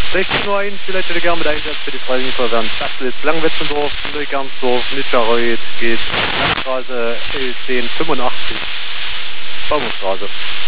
16:01, vielleicht hätte gerne mit Einsatz für die Freiwilligen werden. Stadtblitz Langwetzendorf, Neugarnsdorf, Nitscheroid, geht Landstraße 1085, Baumstraße.